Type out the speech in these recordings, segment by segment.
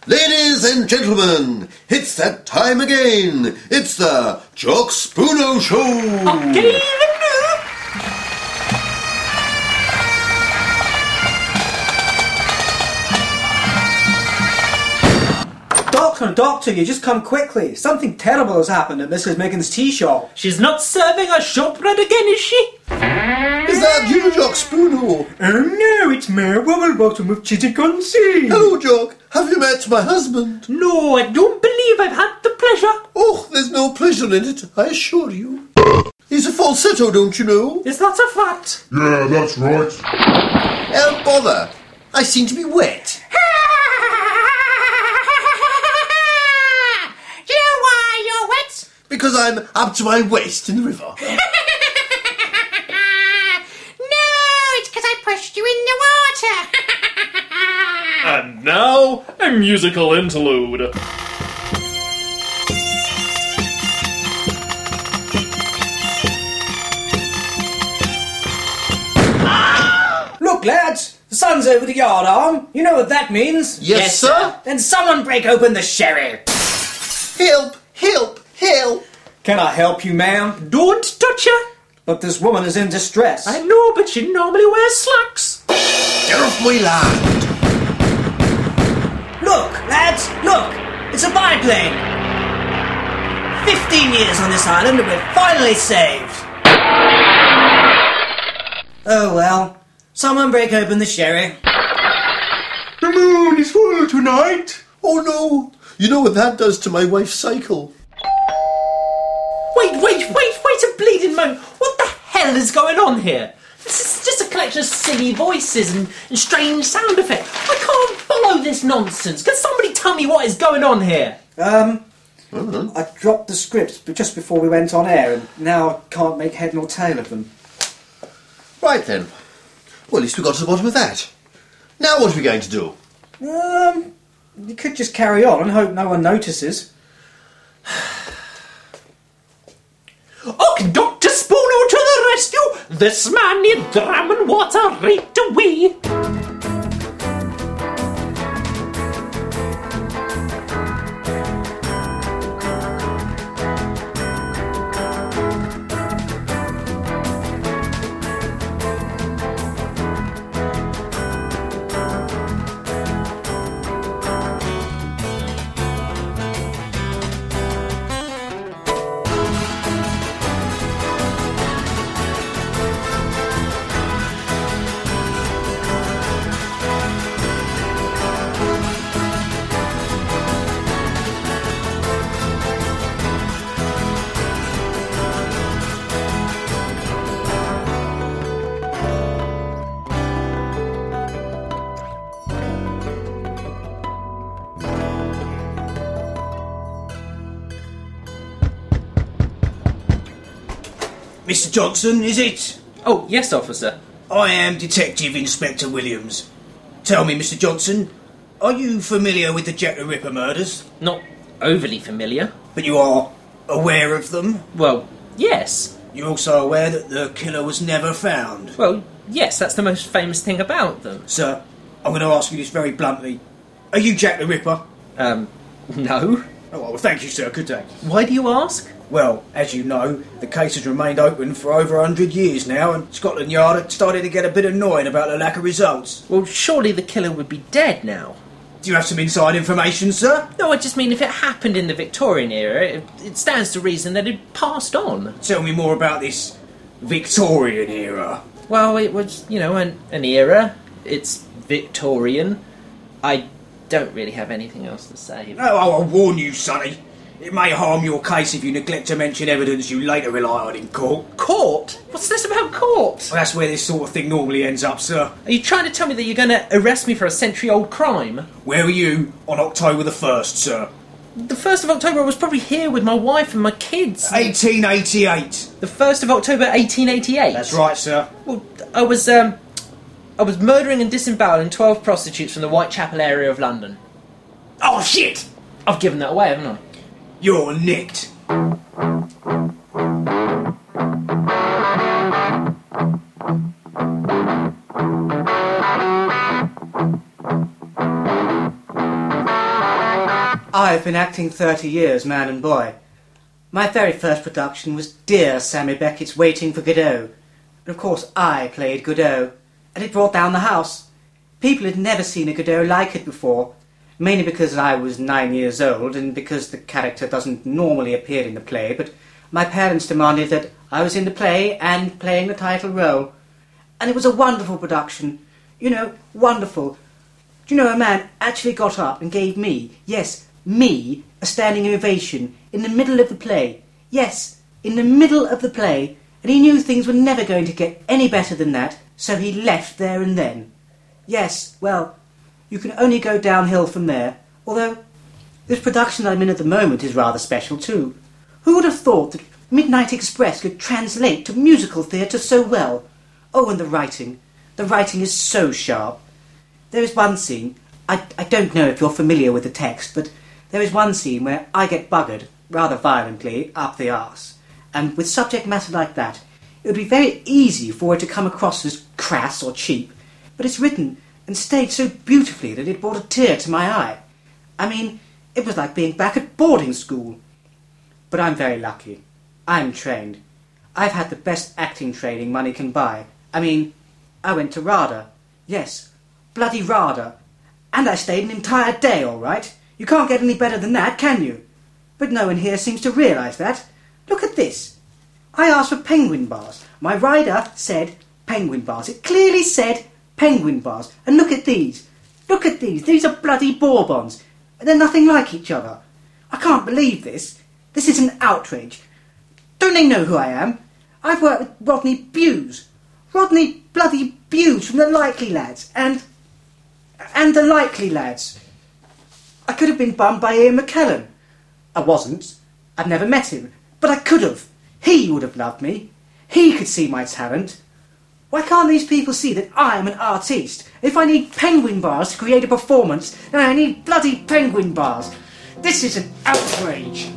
Ladies and gentlemen, it's that time again. It's the Jock Spoono Show. Okay, Doctor, you just come quickly. Something terrible has happened at Mrs. Miggin's tea shop. she's not serving us shortbread again, is she? Is that you, Jock Spoono? Oh no, it's Mayor Wobblebottom of Chittagonsea. Hello, Jock. Have you met my husband? No, I don't believe I've had the pleasure. Oh, there's no pleasure in it, I assure you. He's a falsetto, don't you know? Is that a fact? Yeah, that's right. Bother. I seem to be wet. Do you know why you're wet? Because I'm up to my waist in the river. No, it's because I pushed you in the water. And now, a musical interlude. Look, lads, the sun's over the yard arm. You know what that means. Yes, sir? Then someone break open the sherry. Help, help, help. Can I help you, ma'am? Don't touch her. But this woman is in distress. I know, but she normally wears slacks. Get off my land. Look, lads, look. It's a biplane. 15 years on this island and we're finally saved. Oh well. Someone break open the sherry. The moon is full tonight. Oh no. You know what that does to my wife's cycle? Wait a bleeding moment. What the hell is going on here? This is just a collection of silly voices and strange sound effects. I can't follow this nonsense. Can somebody tell me what is going on here? I dropped the scripts just before we went on air and now I can't make head nor tail of them. Right then. Well, at least we got to the bottom of that. Now what are we going to do? You could just carry on and hope no one notices. Oh, Dr. Spoono to the rescue! This man need dram and water right away! Mr. Johnson, is it? Oh, yes, officer. I am Detective Inspector Williams. Tell me, Mr. Johnson, are you familiar with the Jack the Ripper murders? Not overly familiar. But you are aware of them? Well, yes. You're also aware that the killer was never found? Well, yes, that's the most famous thing about them. Sir, I'm going to ask you this very bluntly. Are you Jack the Ripper? No. Oh, well, thank you, sir. Good day. Why do you ask? Well, as you know, the case has remained open for over 100 years now, and Scotland Yard had started to get a bit annoyed about the lack of results. Well, surely the killer would be dead now. Do you have some inside information, sir? No, I just mean if it happened in the Victorian era, it stands to reason that it passed on. Tell me more about this Victorian era. Well, it was, an era. It's Victorian. I don't really have anything else to say. Oh, I'll warn you, Sonny. It may harm your case if you neglect to mention evidence you later rely on in court. Court? What's this about court? Well, that's where this sort of thing normally ends up, sir. Are you trying to tell me that you're going to arrest me for a century-old crime? Where were you on October the 1st, sir? The 1st of October I was probably here with my wife and my kids. 1888. The 1st of October 1888? That's right, sir. Well, I was murdering and disemboweling 12 prostitutes from the Whitechapel area of London. Oh, shit! I've given that away, haven't I? You're nicked. I've been acting 30 years, man and boy. My very first production was Dear Sammy Beckett's Waiting for Godot. And of course I played Godot, and it brought down the house. People had never seen a Godot like it before, mainly because I was 9 years old and because the character doesn't normally appear in the play, but my parents demanded that I was in the play and playing the title role. And it was a wonderful production. You know, wonderful. Do you know, a man actually got up and gave me, yes, me, a standing ovation in the middle of the play. Yes, in the middle of the play, and he knew things were never going to get any better than that, so he left there and then. Yes, well, you can only go downhill from there, although this production I'm in at the moment is rather special too. Who would have thought that Midnight Express could translate to musical theatre so well? Oh, and the writing is so sharp. There is one scene, I don't know if you're familiar with the text, but there is one scene where I get buggered, rather violently, up the arse. And with subject matter like that, it would be very easy for it to come across as crass or cheap, but it's written and staged so beautifully that it brought a tear to my eye. I mean, it was like being back at boarding school. But I'm very lucky. I'm trained. I've had the best acting training money can buy. I mean, I went to RADA. Yes, bloody RADA. And I stayed an entire day, all right. You can't get any better than that, can you? But no one here seems to realise that. Look at this. I asked for penguin bars. My rider said penguin bars. It clearly said penguin bars. And look at these. Look at these. These are bloody bourbons. They're nothing like each other. I can't believe this. This is an outrage. Don't they know who I am? I've worked with Rodney Bewes. Rodney bloody Bewes from the Likely Lads. And the Likely Lads. I could have been bummed by Ian McKellen. I wasn't. I'd never met him. But I could have. He would have loved me. He could see my talent. Why can't these people see that I am an artiste? If I need penguin bars to create a performance, then I need bloody penguin bars. This is an outrage.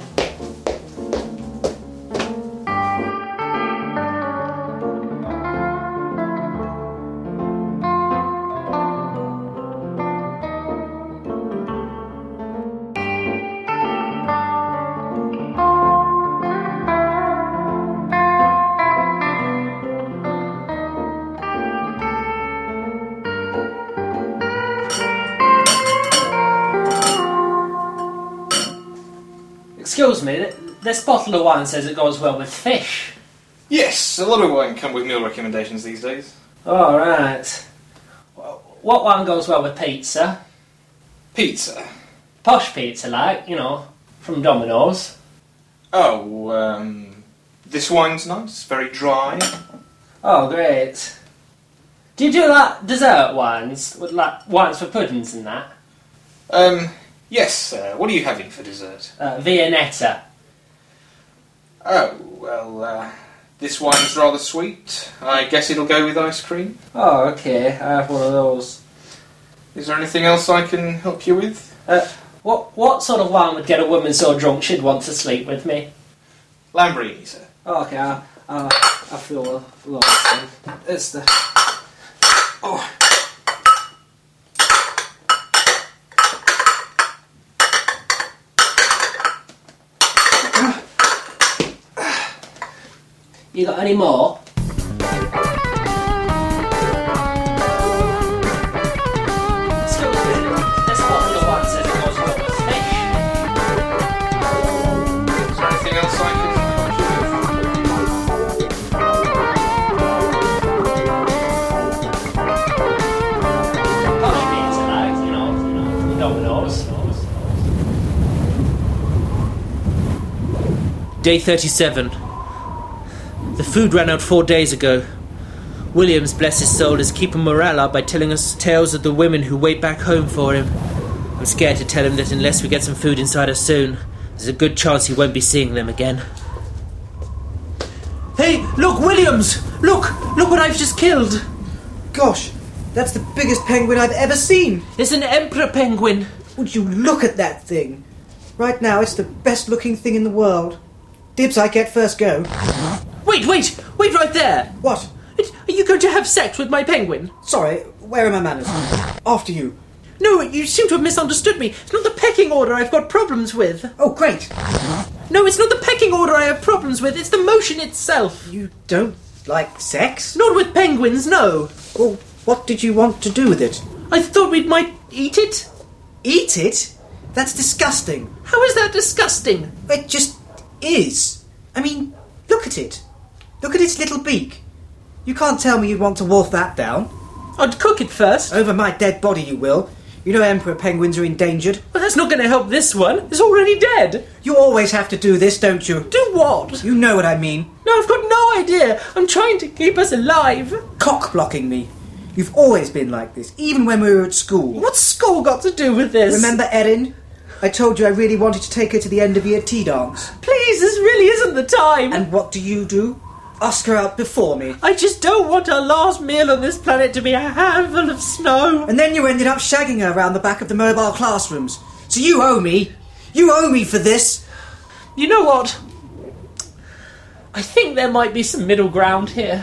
Excuse me, this bottle of wine says it goes well with fish. Yes, a lot of wine come with meal recommendations these days. All right. What one goes well with pizza? Pizza? Posh pizza, like, you know, from Domino's. Oh, this wine's nice, very dry. Oh, great. Do you do, like, dessert wines, with, like, wines for puddings and that? Yes, what are you having for dessert? Viennetta. Oh, well, this wine's rather sweet. I guess it'll go with ice cream. Oh, okay, I have one of those. Is there anything else I can help you with? What sort of wine would get a woman so drunk she'd want to sleep with me? Lambrini, sir. Oh, okay, I feel lost then. It's the... Oh... You got any more? Excuse me, this bottle of wine says it goes well with fish. Is there anything else I can help you with? Posh pizza, like, you know, from Domino's. Day 37. The food ran out 4 days ago. Williams, bless his soul, is keeping morale up by telling us tales of the women who wait back home for him. I'm scared to tell him that unless we get some food inside us soon, there's a good chance he won't be seeing them again. Hey, look, Williams! Look what I've just killed! Gosh, that's the biggest penguin I've ever seen. It's an emperor penguin. Would you look at that thing? Right now, it's the best looking thing in the world. Dibs, I get first go. Wait right there! What? Are you going to have sex with my penguin? Sorry, where are my manners? After you. No, you seem to have misunderstood me. It's not the pecking order I've got problems with. Oh, great. No, it's not the pecking order I have problems with. It's the motion itself. You don't like sex? Not with penguins, no. Well, what did you want to do with it? I thought we might eat it. Eat it? That's disgusting. How is that disgusting? It just is. I mean, look at it. Look at its little beak. You can't tell me you'd want to wolf that down. I'd cook it first. Over my dead body you will. You know emperor penguins are endangered. But that's not going to help this one. It's already dead. You always have to do this, don't you? Do what? You know what I mean. No, I've got no idea. I'm trying to keep us alive. Cock-blocking me. You've always been like this, even when we were at school. What's school got to do with this? Remember Erin? I told you I really wanted to take her to the end of year tea dance. Please, this really isn't the time. And what do? Ask her out before me. I just don't want our last meal on this planet to be a handful of snow. And then you ended up shagging her around the back of the mobile classrooms. So you owe me. You owe me for this. You know what? I think there might be some middle ground here.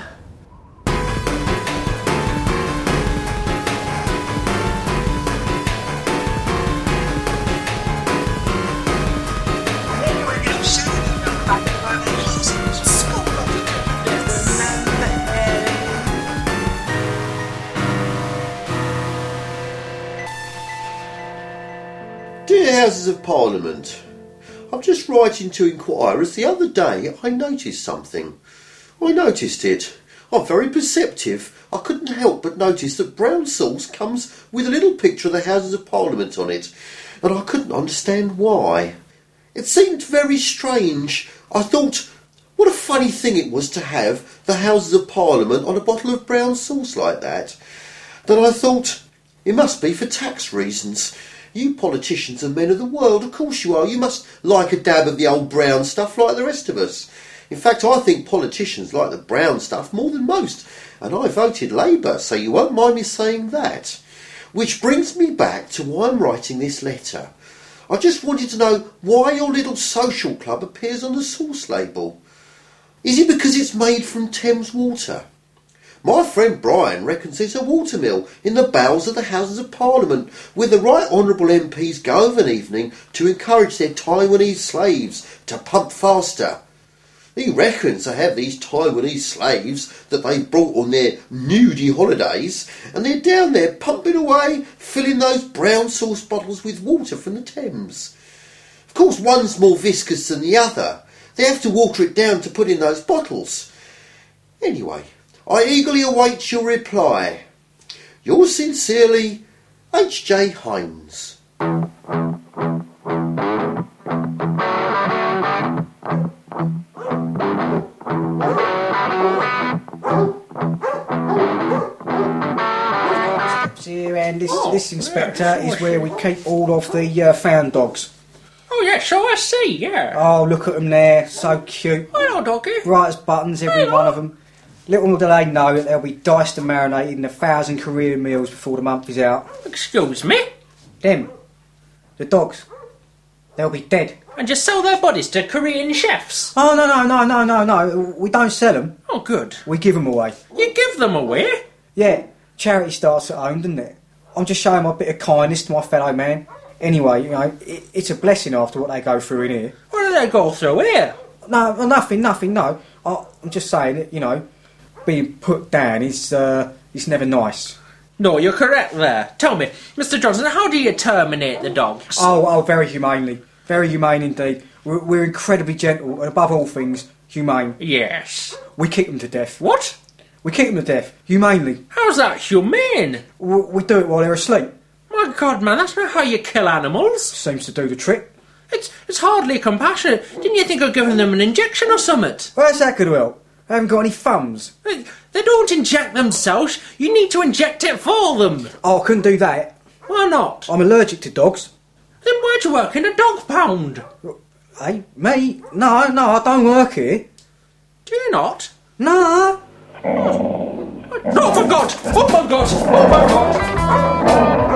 Dear Houses of Parliament, I'm just writing to inquire as the other day I noticed something. I noticed it. I'm very perceptive. I couldn't help but notice that brown sauce comes with a little picture of the Houses of Parliament on it, and I couldn't understand why. It seemed very strange. I thought, what a funny thing it was to have the Houses of Parliament on a bottle of brown sauce like that. Then I thought, it must be for tax reasons. You politicians are men of the world, of course you are. You must like a dab of the old brown stuff like the rest of us. In fact, I think politicians like the brown stuff more than most, and I voted Labour, so you won't mind me saying that. Which brings me back to why I'm writing this letter. I just wanted to know why your little social club appears on the sauce label. Is it because it's made from Thames water? My friend Brian reckons there's a watermill in the bowels of the Houses of Parliament where the right honourable MPs go of an evening to encourage their Taiwanese slaves to pump faster. He reckons they have these Taiwanese slaves that they've brought on their nudie holidays, and they're down there pumping away, filling those brown sauce bottles with water from the Thames. Of course, one's more viscous than the other. They have to water it down to put in those bottles. Anyway, I eagerly await your reply. Yours sincerely, H.J. Hines. Here, and this inspector is where we keep all of the found dogs. Oh, yeah, so I see, yeah. Oh, look at them there, so cute. Hello, doggy. Bright as buttons, every one of them. Little do they know that they'll be diced and marinated in 1,000 Korean meals before the month is out. Excuse me? Them, the dogs, they'll be dead. And just sell their bodies to Korean chefs? Oh, no, we don't sell them. Oh, good. We give them away. You give them away? Yeah, charity starts at home, doesn't it? I'm just showing my bit of kindness to my fellow man. Anyway, you know, it's a blessing after what they go through in here. What do they go through here? No, nothing, no. I'm just saying that, you know, being put down is never nice. No, you're correct there. Tell me, Mr. Johnson, how do you terminate the dogs? Oh, very humanely. Very humane indeed. We're incredibly gentle, and above all things, humane. Yes. We kick them to death. What? We kick them to death, humanely. How's that humane? We do it while they're asleep. My God, man, that's not how you kill animals. Seems to do the trick. It's hardly compassionate. Didn't you think of giving them an injection or something? Where's that going to help? They haven't got any thumbs. They don't inject themselves. You need to inject it for them. Oh, I couldn't do that. Why not? I'm allergic to dogs. Then why'd you work in a dog pound? Hey, me? No, I don't work here. Do you not? No. Oh, for God! Oh, my God! Oh, my God!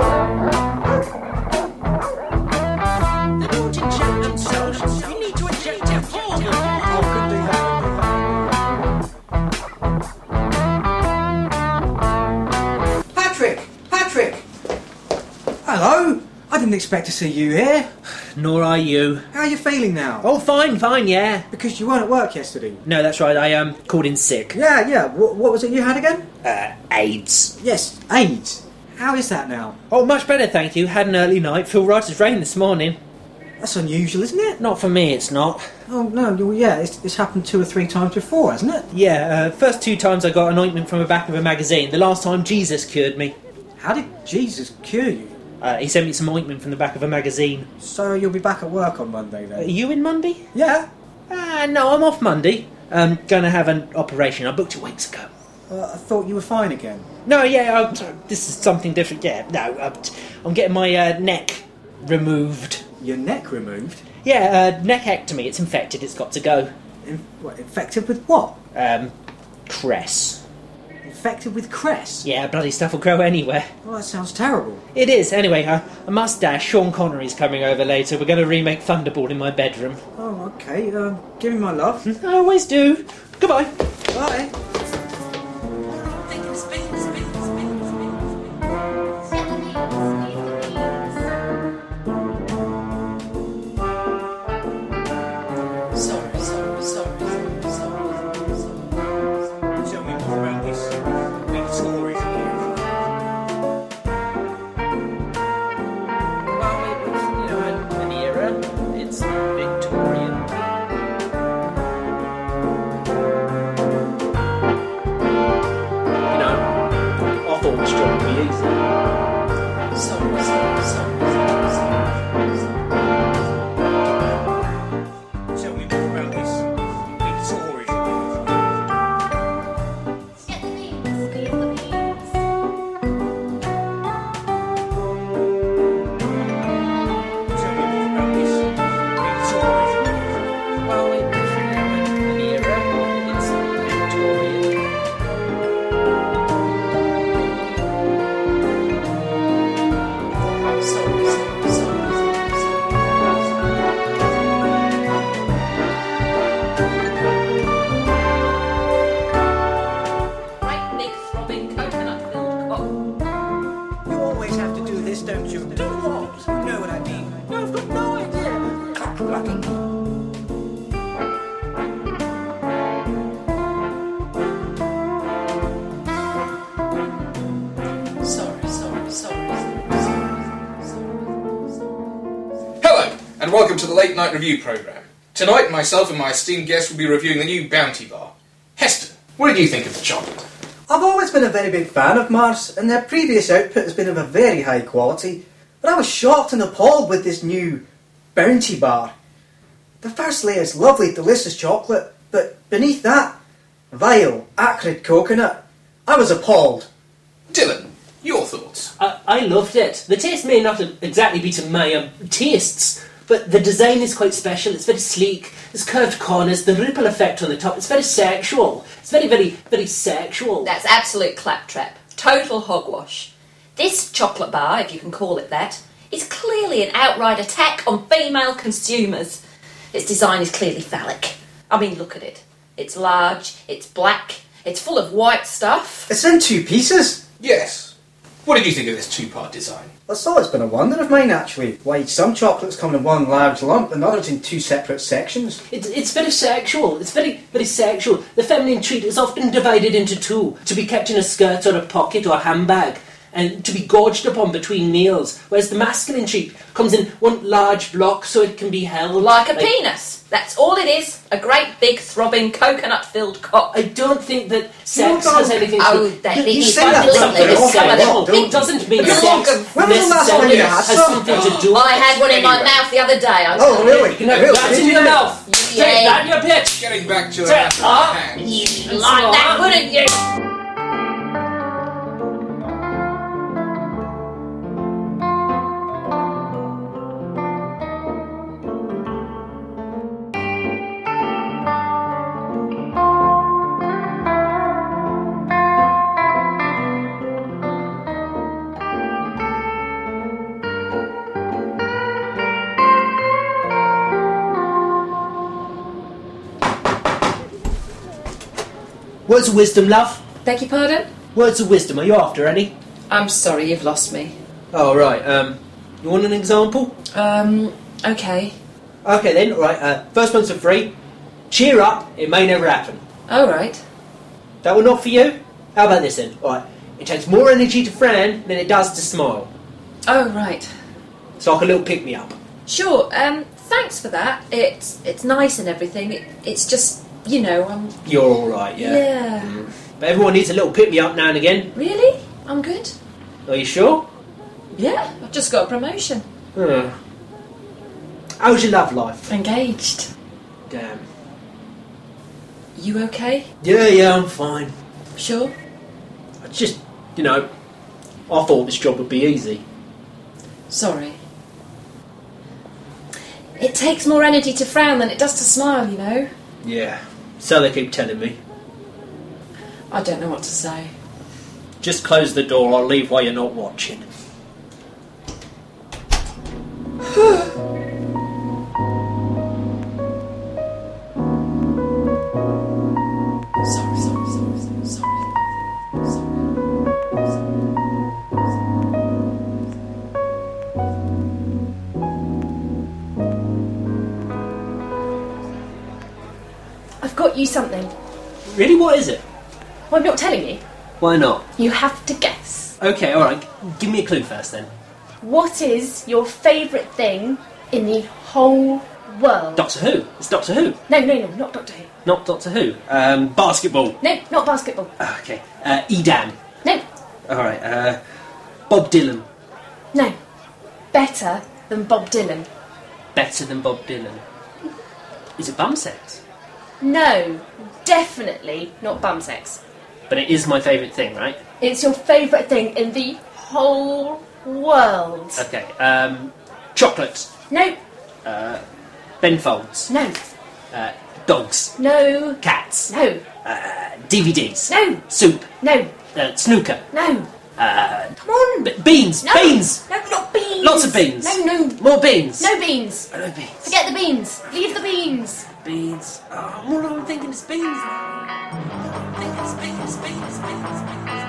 They don't inject themselves. You need to inject it for them. I couldn't do that. Patrick! expect to see you here. Nor are you. How are you feeling now? Oh, fine, yeah. Because you weren't at work yesterday. No, that's right, I called in sick. Yeah. What was it you had again? AIDS. Yes, AIDS. How is that now? Oh, much better, thank you. Had an early night. Feel right as rain this morning. That's unusual, isn't it? Not for me, it's not. Oh, no, well, yeah, it's happened 2 or 3 times before, hasn't it? Yeah, first 2 times I got an ointment from the back of a magazine. The last time Jesus cured me. How did Jesus cure you? He sent me some ointment from the back of a magazine. So you'll be back at work on Monday, Are then? you in Monday? Yeah. No, I'm off Monday. Going to have an operation. I booked it weeks ago. I thought you were fine again. No, yeah, this is something different. Yeah, no, I'm getting my neck removed. Your neck removed? Yeah, neckectomy. It's infected. It's got to go. Infected with what? Cress. Infected with cress? Yeah, bloody stuff will grow anywhere. Oh, that sounds terrible. It is. Anyway, I must dash. Sean Connery's coming over later. We're going to remake Thunderball in my bedroom. Oh, okay. Give me my love. I always do. Goodbye. Bye. Tell me more about this Victorian era. Well, it was, an era. It's Victorian. I thought this job would be easy. Tell me more about this Victorian era. Get the beans, leave the beans. Tell me more about this Victorian era. Well, it was, an era. It's Victorian. Great big throbbing coconut filled cock. You always have to do this, don't you? Do what? You know what I mean. No, I've got no idea. Cock-blocking. Hello, and welcome to the Late Night Review programme. Tonight, myself and my esteemed guest will be reviewing the new Bounty Bar. Heston, what did you think of the chocolate? I've always been a very big fan of Mars, and their previous output has been of a very high quality, but I was shocked and appalled with this new Bounty Bar. The first layer is lovely, delicious chocolate, but beneath that, vile, acrid coconut. I was appalled. Dylan, your thoughts? I loved it. The taste may not exactly be to my tastes, but the design is quite special. It's very sleek. There's curved corners, the ripple effect on the top. It's very sexual. It's very, very, very sexual. That's absolute claptrap. Total hogwash. This chocolate bar, if you can call it that, is clearly an outright attack on female consumers. Its design is clearly phallic. I mean, look at it. It's large, it's black, it's full of white stuff. It's in 2 pieces. Yes. What did you think of this 2-part design? It's always been a wonder of mine, actually, why some chocolates come in one large lump and others in 2 separate sections. It's very sexual. It's very, very sexual. The feminine treat is often divided into 2, to be kept in a skirt or a pocket or a handbag, and to be gorged upon between meals, whereas the masculine treat comes in one large block so it can be held. Like a penis. That's all it is. A great big throbbing coconut-filled cock. I don't think that sex has anything to Oh, do... that You big say that something else, sexual. don't you? It doesn't mean Look sex at- when was the last time necessarily you had has some? something to do with I had one in my Anyway. mouth the other day. I Oh, really? No, Really? that's Did in you your know? mouth. Yeah. Take that in your pitch. Getting back to the Check. matter at hand. You'd like that, wouldn't you? Words of wisdom, love. Beg your pardon? Words of wisdom. Are you after any? I'm sorry, you've lost me. Oh, right. You want an example? Okay. Okay then, right, first one's for free. Cheer up, it may never happen. All right. That one not for you? How about this then? Alright, it takes more energy to frown than it does to smile. Oh, right. It's like a little pick-me-up. Sure, thanks for that. It's nice and everything. It's just, you know, You're alright, yeah? Yeah. But everyone needs a little pick-me-up now and again. Really? I'm good. Are you sure? Yeah, I've just got a promotion. How's your love life? Engaged. Damn. You okay? Yeah, I'm fine. Sure? I just, you know, I thought this job would be easy. Sorry. It takes more energy to frown than it does to smile, you know. Yeah, so they keep telling me. I don't know what to say. Just close the door, I'll leave while you're not watching. I've got you something. Really, what is it? Well, I'm not telling you. Why not? You have to guess. Okay, alright, give me a clue first then. What is your favourite thing in the whole world? Doctor Who? It's Doctor Who. No, not Doctor Who. Not Doctor Who. Basketball. No, not basketball. Okay. Edam. No, Alright, Bob Dylan. no. Better than Bob Dylan. Better than Bob Dylan. Is it bum sex? No, definitely not bum sex. But it is my favourite thing, right? It's your favourite thing in the whole world. Okay, chocolate. No, Ben Folds. no, Dogs. no, Cats. no, DVDs. no, Soup. no, Snooker. no. Come on. Beans. No. Beans. No, not beans. Lots of beans. No. More beans. No beans. No beans. Forget the beans. Leave the beans. Beans. Oh, all I'm thinking is beans now. All I'm thinking is beans.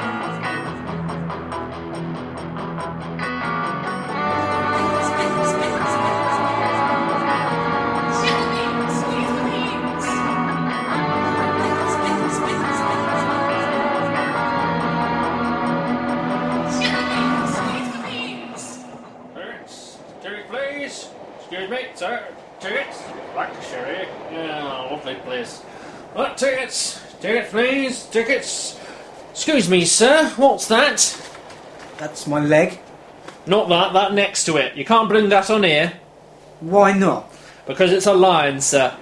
Ticket, please. Excuse me, sir. Tickets. Black sherry. Yeah, lovely place. What tickets? Tickets, please. Tickets. Excuse me, sir. What's that? That's my leg. Not that. That next to it. You can't bring that on here. Why not? Because it's a lion, sir.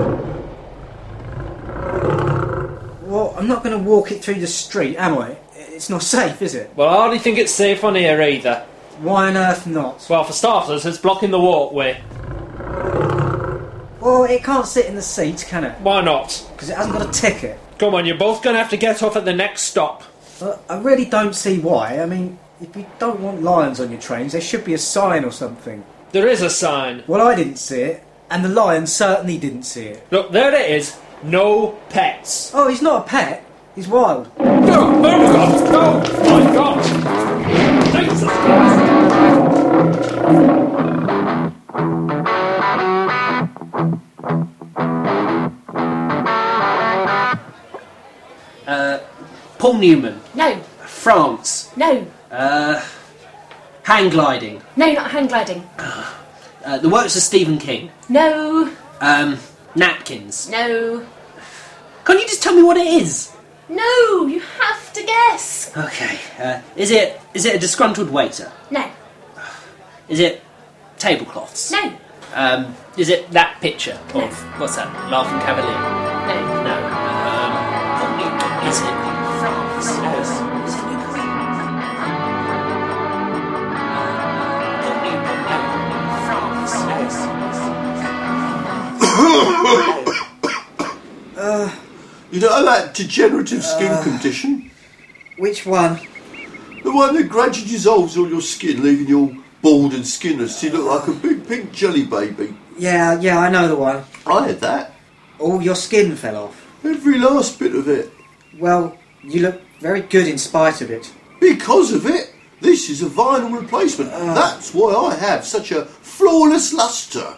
Well, I'm not going to walk it through the street, am I? It's not safe, is it? Well, I hardly think it's safe on here either. Why on earth not? Well, for starters, it's blocking the walkway. Well, it can't sit in the seat, can it? Why not? Because it hasn't got a ticket. Come on, you're both going to have to get off at the next stop. I really don't see why. I mean, if you don't want lions on your trains, there should be a sign or something. There is a sign. Well, I didn't see it, and the lion certainly didn't see it. Look, there it is. No pets. Oh, he's not a pet. He's wild. Oh, my God! Oh, my God! Jesus Christ! Paul Newman. No, France. no, Hang gliding. no, not hang gliding. The works of Stephen King. No, Napkins. no, Can't you just tell me what it is? no. You have to guess. Okay. Is it a disgruntled waiter? No, Is it tablecloths? no, Is it that picture No. of what's that? Laughing Cavalier? no. No. Paul Newman. Is it France? No. Is it Newman? Paul Newman. No. France. No. You know that degenerative skin condition? Which one? The one that gradually dissolves all your skin, leaving you all bald and skinless. You look like a big pink jelly baby. Yeah, I know the one. I had that. All your skin fell off. Every last bit of it. Well, you look very good in spite of it. Because of it. This is a vinyl replacement. That's why I have such a flawless lustre.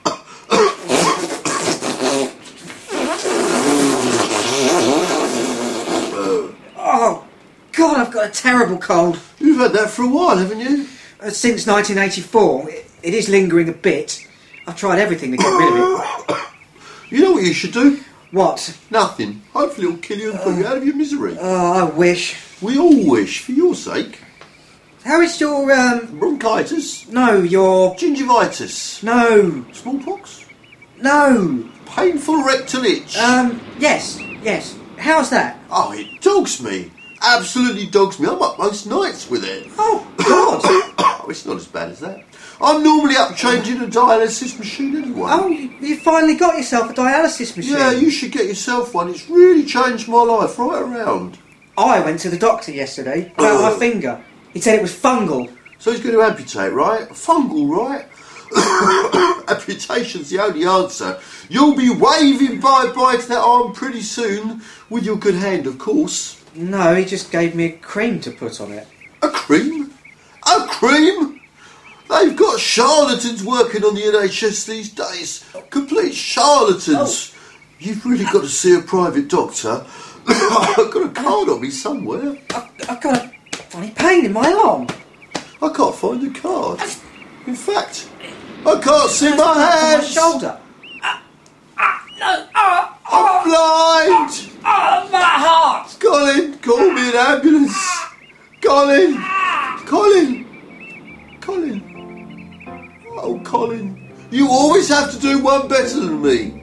Oh, God, I've got a terrible cold. You've had that for a while, haven't you? Since 1984. It is lingering a bit. I've tried everything to get rid of it. You know what you should do? What? Nothing. Hopefully it'll kill you and put you out of your misery. Oh, I wish. We all wish, for your sake. How is your, Bronchitis? No, your... Gingivitis? No. Smallpox? No. Painful rectal itch? Yes. How's that? Oh, it dogs me. Absolutely dogs me. I'm up most nights with it. Oh, God. Oh, it's not as bad as that. I'm normally up changing a dialysis machine anyway. Oh, you finally got yourself a dialysis machine? Yeah, you should get yourself one. It's really changed my life right around. I went to the doctor yesterday about my finger. He said it was fungal. So he's going to amputate, right? Fungal, right? Amputation's the only answer. You'll be waving bye-bye to that arm pretty soon, with your good hand, of course. No, he just gave me a cream to put on it. A cream? A cream? They've got charlatans working on the NHS these days. Complete charlatans. You've really got to see a private doctor. I've got a card on me somewhere. I've got a funny pain in my arm. I can't find the card. In fact, I can't see my My hands. shoulder. I'm blind. My heart. Colin, call me an ambulance. Colin. Oh, Colin. You always have to do one better than me.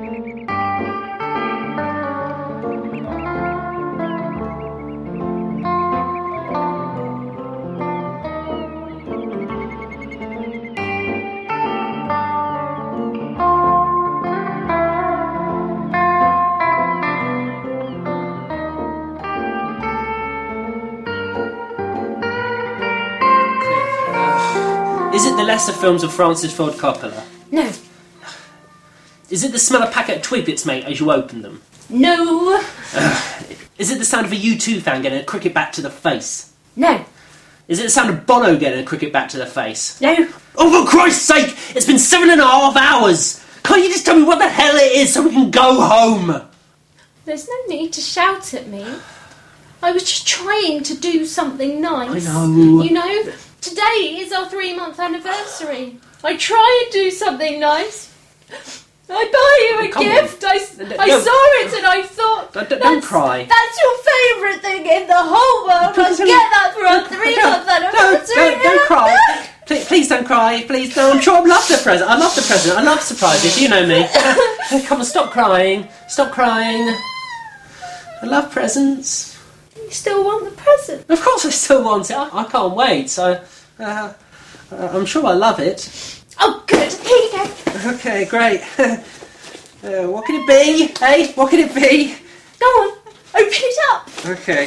Is it the lesser films of Francis Ford Coppola? No. Is it the smell of packet of Twigbits, mate, as you open them? No. Is it the sound of a U2 fan getting a cricket bat to the face? No. Is it the sound of Bono getting a cricket bat to the face? No. Oh, for Christ's sake! It's been 7.5 hours! Can't you just tell me what the hell it is so we can go home? There's no need to shout at me. I was just trying to do something nice. I know. You know, today is our 3-month anniversary. I try and do something nice. I buy you a Come gift. on. I saw it and I thought... Don't cry. That's your favourite thing in the whole world. Let's get that for our 3-month anniversary. Don't cry. Please don't cry. Please don't. I'm sure I love the present. I love the present. I love surprises. You know me. Come on, stop crying. Stop crying. I love presents. You still want the present? Of course I still want it. I can't wait. So, I'm sure I love it. Oh, good. Here you go. Okay, great. What can it be? Hey, what can it be? Go on. Open it up. Okay.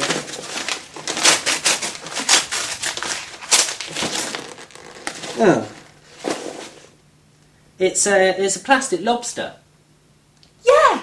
Oh. It's a plastic lobster. Yeah.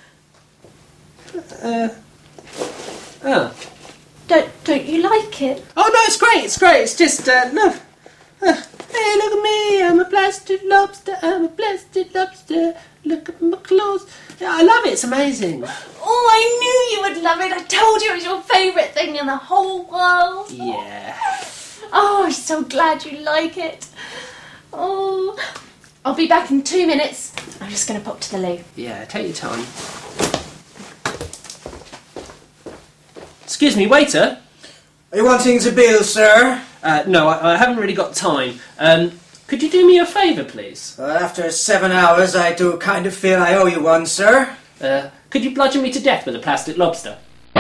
Oh. Don't you like it? Oh no, it's great. It's great. It's just no. Hey, look at me. I'm a plastic lobster. I'm a plastic lobster. Look at my claws. Yeah, I love it. It's amazing. Oh, I knew you would love it. I told you it was your favourite thing in the whole world. Yeah. Oh, I'm so glad you like it. Oh, I'll be back in 2 minutes. I'm just going to pop to the loo. Yeah, take your time. Excuse me, waiter. Are you wanting the bill, sir? No, I haven't really got time. Could you do me a favour, please? After 7 hours, I do kind of feel I owe you one, sir. Could you bludgeon me to death with a plastic lobster?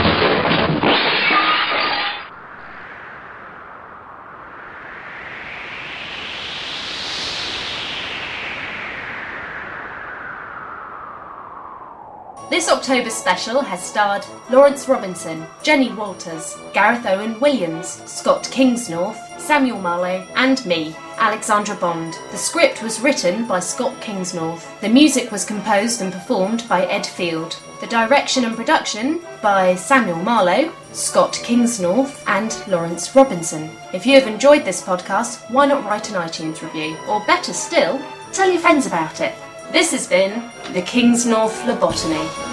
This October special has starred Lawrence Robinson, Jenny Walters, Gareth Owen Williams, Scott Kingsnorth, Samuel Marlowe and me, Alexandra Bond. The script was written by Scott Kingsnorth. The music was composed and performed by Ed Field. The direction and production by Samuel Marlowe, Scott Kingsnorth and Lawrence Robinson. If you have enjoyed this podcast, why not write an iTunes review? Or better still, tell your friends about it. This has been the Kingsnorth Lobotomy.